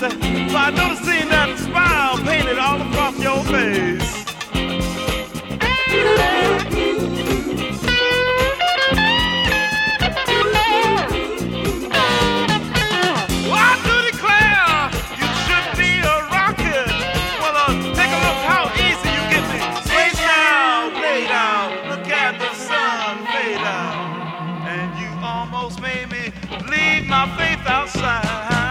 So I noticed seeing that smile painted all across your face. My faith outside.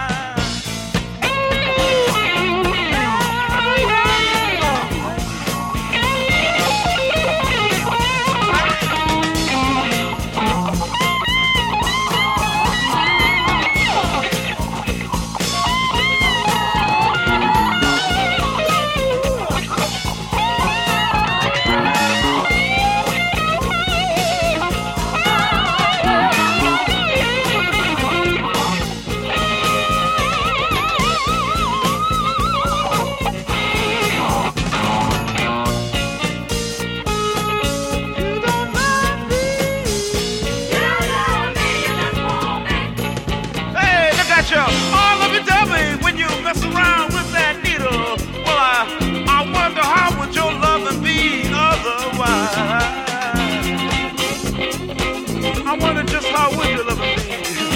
All of you tell me when you mess around with that needle. Well, I wonder how would your loving be otherwise? I wonder just how would your loving be?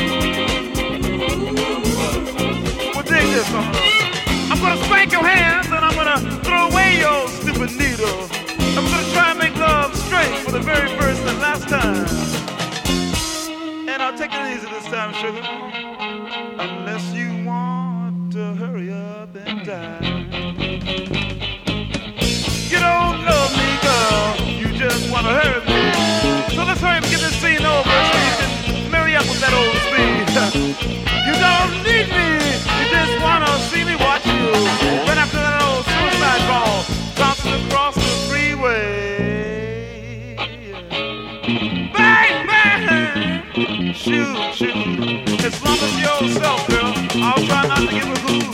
Well, dig this, I'm gonna spank your hands and I'm gonna throw away your stupid needle. I'm gonna try and make love straight for the very first and last time. And I'll take it easy this time, sugar. Unless you want to hurry up and die. You don't love me, girl. You just want to hurt me. So let's hurry up and get this scene over so you can marry up with that old speed. You don't need me. You just want to see me watch you. Right after that old suicide ball bouncing across the freeway. Bang, bang. Shoot, shoot. As long as you're yourself, girl, I'll try not to give a hoot.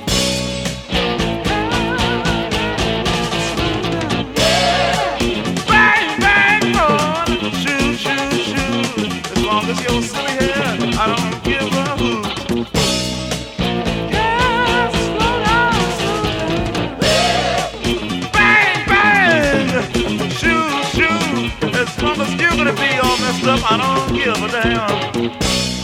Bang, bang, on. Shoot, shoot, shoot. As long as you're silly hair, I don't give a hoot. Yeah, slow down, slow down. Bang, bang. Shoot, shoot. As long as you're gonna be all messed up, I don't give a damn.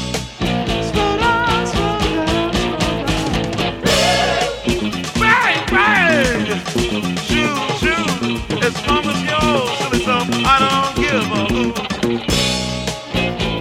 Shoot, shoot, as long as you're silly self, I don't give a hoot.